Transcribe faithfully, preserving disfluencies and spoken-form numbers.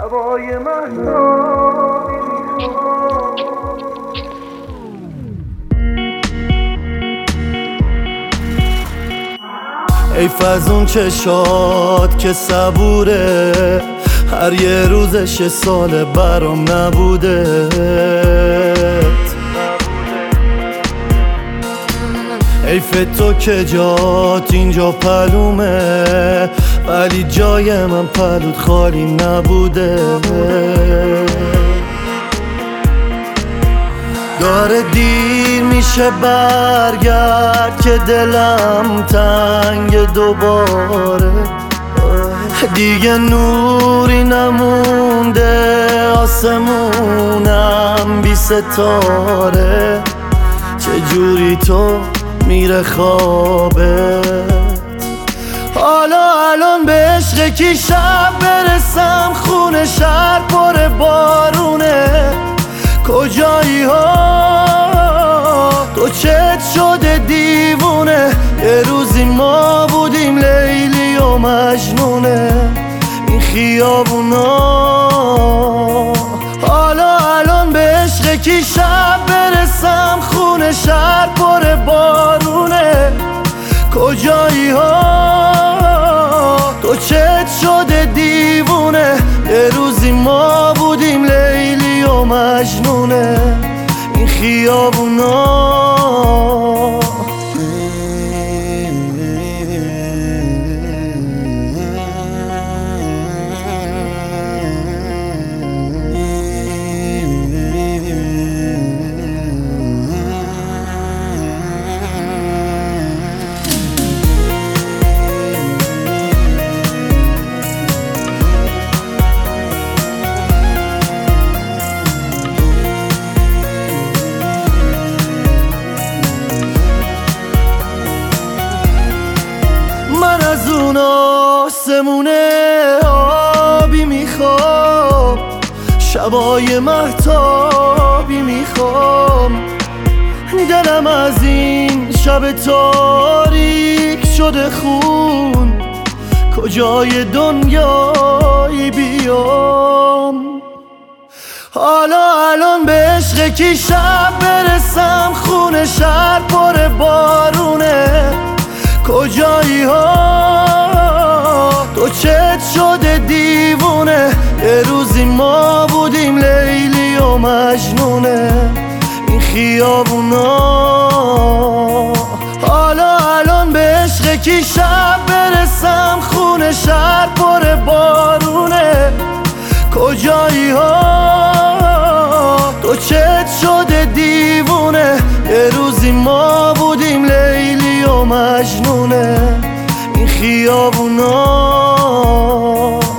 شبای مهتابی حیف از اون چشات که صبوره، هر یه روزش سال برام نبوده. حیف تو که جات اینجا پلومه، ولی جای من پلوت خالی نبوده. داره دیر میشه برگرد که دلم تنگ دوباره. دیگه نوری نمونده، آسمونم بی ستاره. چجوری تو میره خوابت؟ حالا الان به عشق کی شب برسم؟ خونه شهر پر بارونه، کجایی ها؟ تو چت شده دیوونه. یه روزی ما بودیم لیلی و مجنونه این خیابونا. حالا الان به عشق کی شب برسم؟ خونه شهر پر بارونه، کجایی ها؟ تو چت شده دیوونه. یه روزی ما بودیم لیلی و مجنونه این خیابونا. من از اون آسمونه آبی میخوام، شبای مهتابی میخوام. دلم از این شب تاریک شده خون، کجای دنیایی بیام؟ حالا الان به عشق کی شب برسم؟ خونه شهر پر بارونه، کجایی ها؟ تو چت شده دیوونه. یه روزی ما بودیم لیلی و مجنونه این خیابونا. حالا الان به عشق کی شب برسم؟ خونه شهر پر بارونه، کجایی ها؟ تو چت شده دیوونه. یه روزی ما بودیم لیلی و مجنونه این خیابونا.